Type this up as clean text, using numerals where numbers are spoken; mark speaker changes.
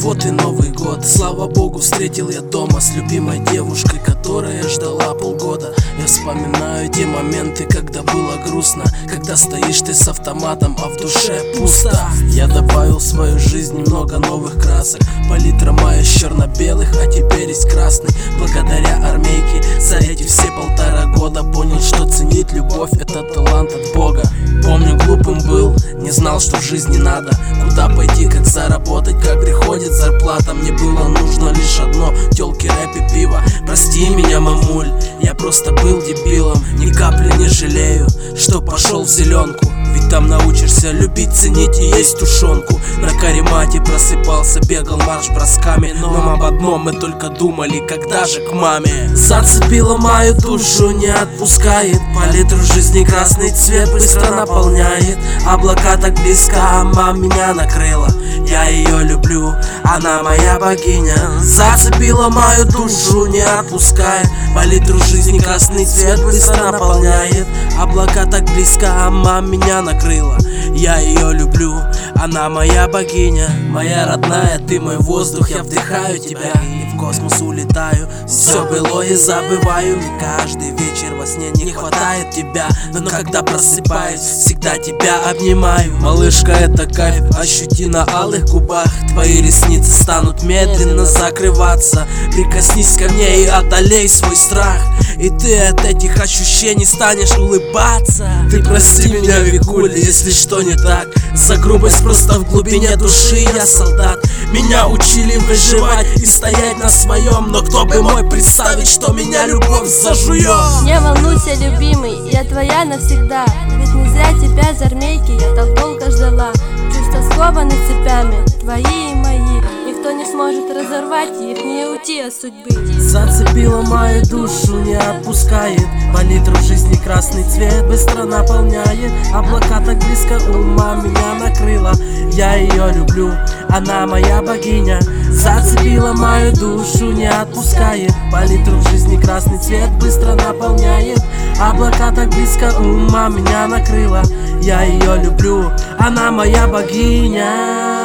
Speaker 1: вот и Новый год. Слава Богу, встретил я дома с любимой девушкой, которая ждала полгода. Я вспоминаю те моменты, когда было грустно, когда стоишь ты с автоматом, а в душе пусто. Я добавил в свою жизнь много новых красок. Палитра моя с черно-белых, а теперь есть красный. Благодаря армейке за эти все 1,5 года понял, что ценить любовь — это талант от Бога. Помню, глупым был, не знал, что в жизни надо куда пойти, как заработать, как приходит зарплата. Мне было нужно лишь одно — тёлки, рэп и пиво. Прости меня, мамуль, я просто был дебилом. Ни капли не жалею, что пошел в зеленку. Ведь там научишься любить, ценить и есть тушенку. На каремате просыпался, бегал марш бросками. Но об одном мы только думали, когда же к маме. Зацепила мою душу, не отпускает. Палитру жизни красный цвет быстро наполняет. Облака так близко, а мама меня накрыла. Я ее люблю, она моя богиня. Зацепила мою душу, не отпускает. Палитру жизни красный цвет быстро наполняет. Облака так близко, а мама меня накрыла. Я ее люблю, она моя богиня. Моя родная, ты мой воздух, я вдыхаю тебя и в космос улетаю. Все былое забываю, и каждый вечер во сне не хватает тебя. Но когда просыпаюсь, всегда тебя обнимаю. Малышка, это кайф, ощути на алых губах. Твои ресницы станут медленно закрываться. Прикоснись ко мне и одолей свой страх, и ты от этих ощущений станешь улыбаться. Ты прости меня, Викуля, если что не так. За грубость просто в глубине души я солдат. Меня учили выживать и стоять на своем. Но кто бы мог представить, что меня любовь зажует.
Speaker 2: Не волнуйся, любимый, я твоя навсегда. Ведь не зря тебя из армейки я так долго ждала. Чувства скованы цепями, твои и мои. Никто не сможет разорвать их, не уйти от судьбы.
Speaker 1: Зацепила мою душу, не отпускает. Палитру жизни красный цвет быстро наполняет. Облака так близко, ума меня накрыла. Я ее люблю, она моя богиня. Зацепила мою душу, не отпускает. Палитру жизни красный цвет быстро наполняет. Облака так близко, ума меня накрыла. Я ее люблю, она моя богиня.